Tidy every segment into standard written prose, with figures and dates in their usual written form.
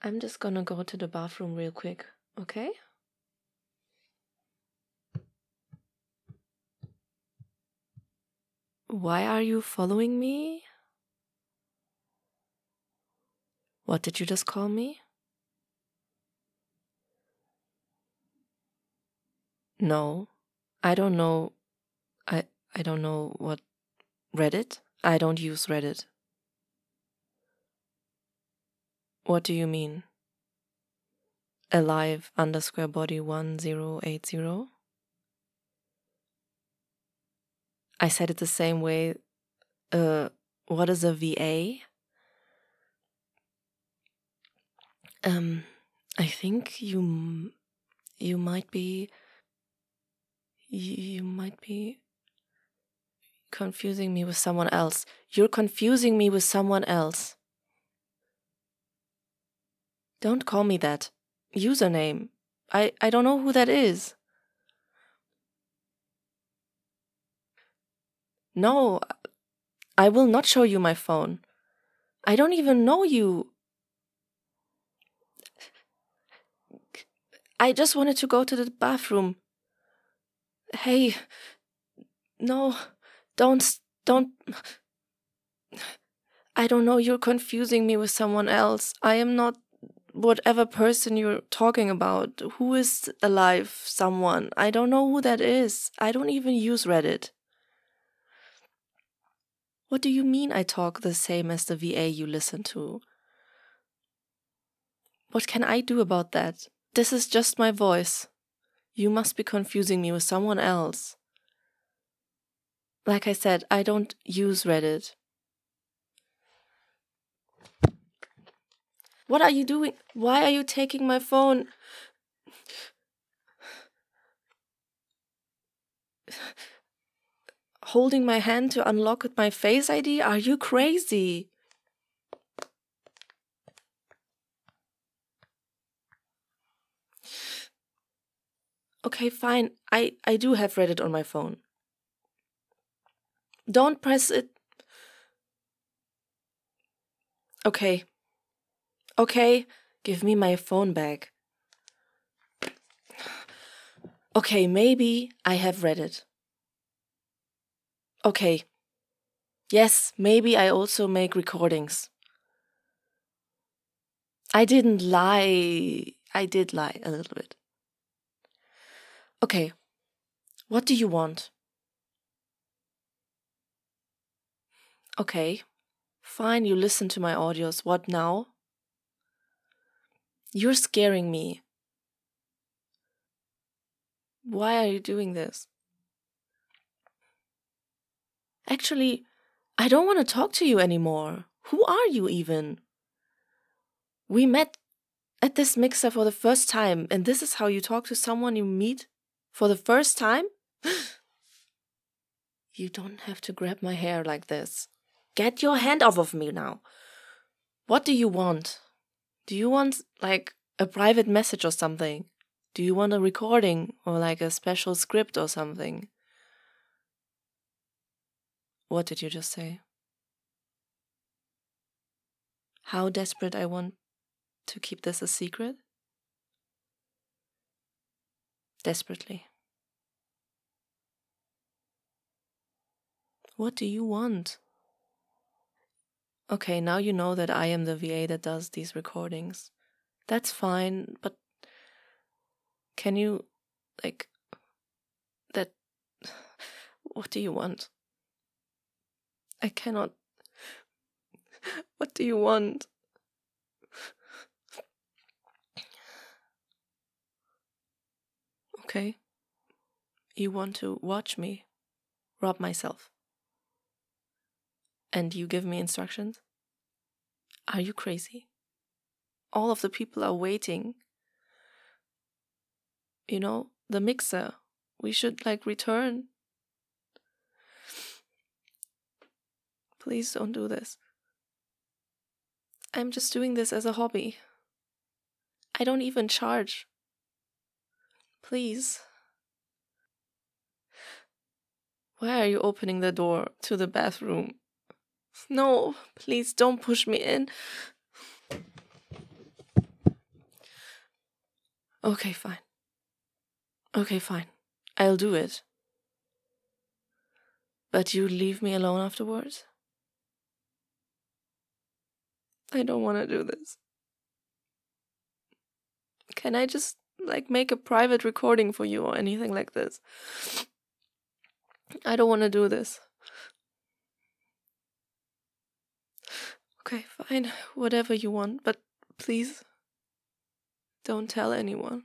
I'm just gonna go to the bathroom real quick, okay? Why are you following me? What did you just call me? No, I don't know. I don't know what Reddit? I don't use Reddit. What do you mean? alive_body1080? I said it the same way. What is a VA? I think you might be confusing me with someone else. You're confusing me with someone else. Don't call me that. Username. I don't know who that is. No, I will not show you my phone. I don't even know you. I just wanted to go to the bathroom. Hey, no, don't. I don't know, you're confusing me with someone else. I am not whatever person you're talking about. Who is alive? Someone. I don't know who that is. I don't even use Reddit. What do you mean I talk the same as the VA you listen to? What can I do about that? This is just my voice. You must be confusing me with someone else. Like I said, I don't use Reddit. What are you doing? Why are you taking my phone? Holding my hand to unlock my Face ID? Are you crazy? Okay, fine. I do have Reddit on my phone. Don't press it. Okay. Okay, give me my phone back. Okay, maybe I have Reddit. Okay. Yes, maybe I also make recordings. I didn't lie. I did lie a little bit. Okay. What do you want? Okay. Fine, you listen to my audios. What now? You're scaring me. Why are you doing this? Actually, I don't want to talk to you anymore. Who are you even? We met at this mixer for the first time, and this is how you talk to someone you meet for the first time? You don't have to grab my hair like this. Get your hand off of me now. What do you want? Do you want, like, a private message or something? Do you want a recording or, like, a special script or something? What did you just say? How desperate I want to keep this a secret? Desperately. What do you want? Okay, now you know that I am the VA that does these recordings. That's fine, but can you, like, that... What do you want? I cannot... What do you want? Okay. You want to watch me rob myself. And you give me instructions? Are you crazy? All of the people are waiting. You know, the mixer. We should, like, return. Please don't do this. I'm just doing this as a hobby. I don't even charge. Please. Why are you opening the door to the bathroom? No, please don't push me in. Okay, fine. Okay, fine. I'll do it. But you leave me alone afterwards? I don't want to do this. Can I just, make a private recording for you or anything like this? I don't want to do this. Okay, fine. Whatever you want, but please don't tell anyone.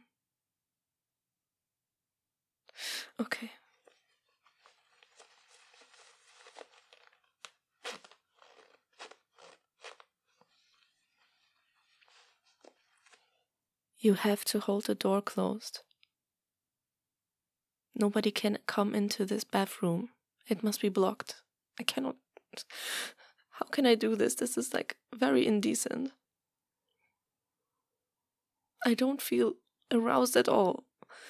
Okay. You have to hold the door closed. Nobody can come into this bathroom. It must be blocked. I cannot. How can I do this? This is very indecent. I don't feel aroused at all.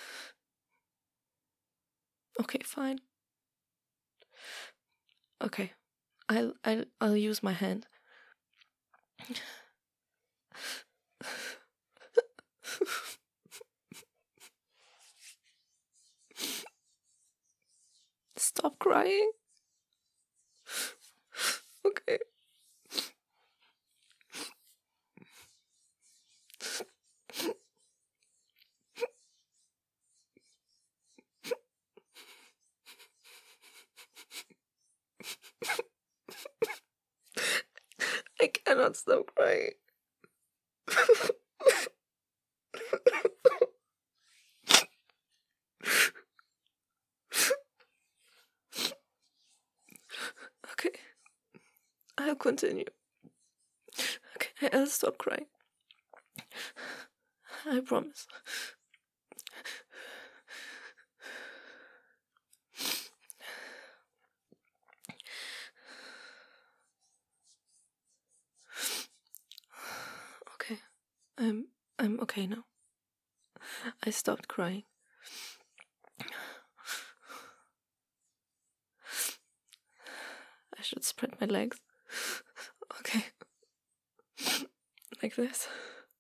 Okay, fine. Okay. I'll use my hand. Stop crying. Okay. I cannot stop crying. Okay. I'll continue. Okay, I'll stop crying. I promise. Okay. I'm okay now. I stopped crying. I should spread my legs. Okay. Like this.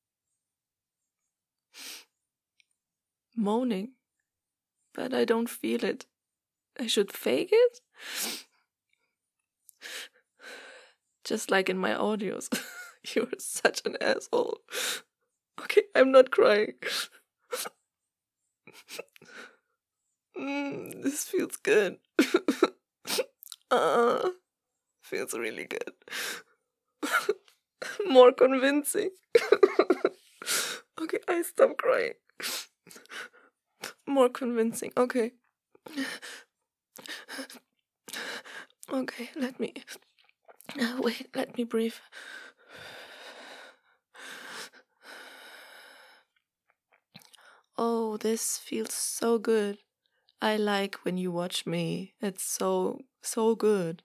Moaning. But I don't feel it. I should fake it? Just like in my audios. You're such an asshole. Okay, I'm not crying. This feels good. Feels really good. More convincing. Okay, I stop crying. More convincing. Okay. Okay, let me breathe. Oh, this feels so good. I like when you watch me. It's so good.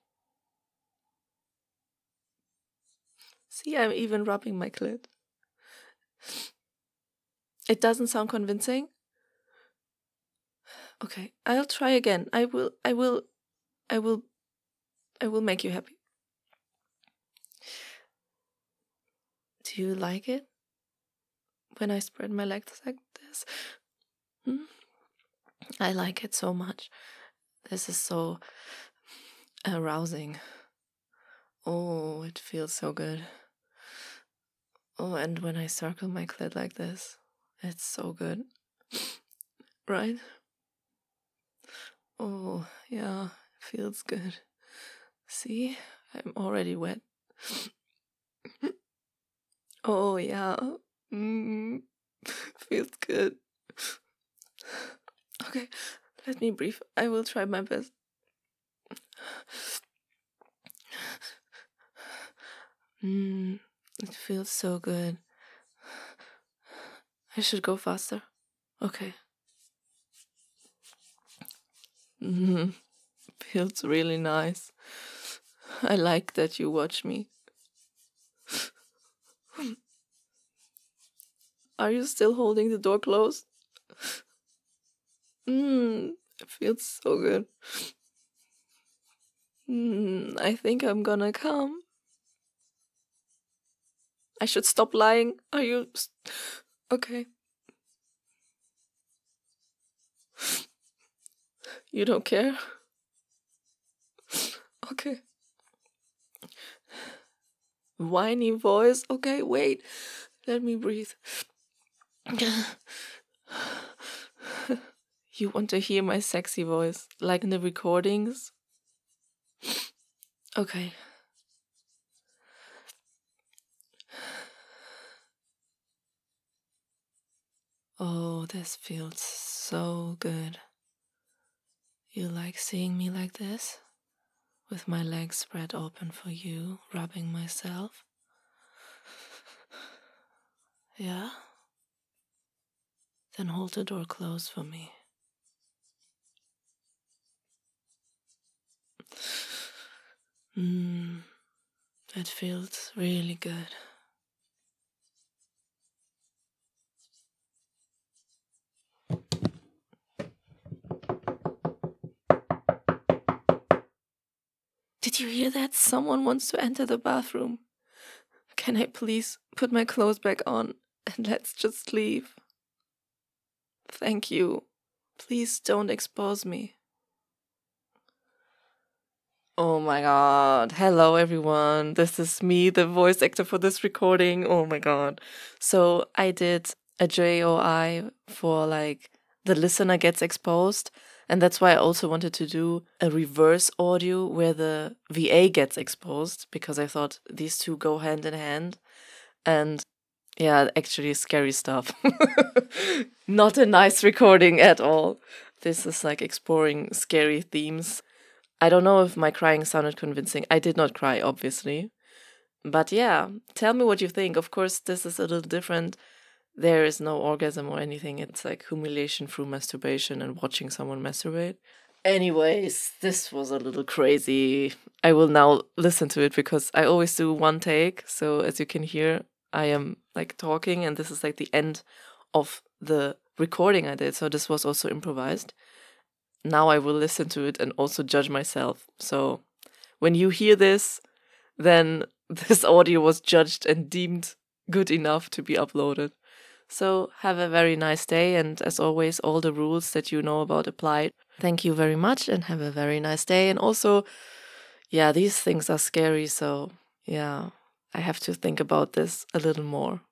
See, I'm even rubbing my clit. It doesn't sound convincing? Okay, I'll try again. I will make you happy. Do you like it? When I spread my legs like this? I like it so much. This is so arousing. Oh, it feels so good. Oh, and when I circle my clit like this, it's so good. Right? Oh, yeah, feels good. See? I'm already wet. Oh, yeah. Feels good. Okay, let me breathe. I will try my best. It feels so good. I should go faster. Okay. Feels really nice. I like that you watch me. Are you still holding the door closed? It feels so good. I think I'm gonna come. I should stop lying. Are you... Okay. You don't care? Okay. Whiny voice. Okay, wait. Let me breathe. You want to hear my sexy voice, like in the recordings? Okay. Oh, this feels so good. You like seeing me like this? With my legs spread open for you, rubbing myself? Yeah? Then hold the door closed for me. It feels really good. Did you hear that? Someone wants to enter the bathroom. Can I please put my clothes back on and let's just leave? Thank you. Please don't expose me. Oh my god. Hello everyone. This is me, the voice actor for this recording. Oh my god. So I did a JOI for like the listener gets exposed. And that's why I also wanted to do a reverse audio where the VA gets exposed, because I thought these two go hand in hand. And yeah, actually scary stuff. Not a nice recording at all. This is like exploring scary themes. I don't know if my crying sounded convincing. I did not cry, obviously. But yeah, tell me what you think. Of course, this is a little different. There is no orgasm or anything. It's like humiliation through masturbation and watching someone masturbate. Anyways, this was a little crazy. I will now listen to it because I always do one take. So as you can hear, I am like talking and this is like the end of the recording I did. So this was also improvised. Now I will listen to it and also judge myself. So when you hear this, then this audio was judged and deemed good enough to be uploaded. So have a very nice day, and as always, all the rules that you know about apply. Thank you very much and have a very nice day. And also, yeah, these things are scary, so yeah, I have to think about this a little more.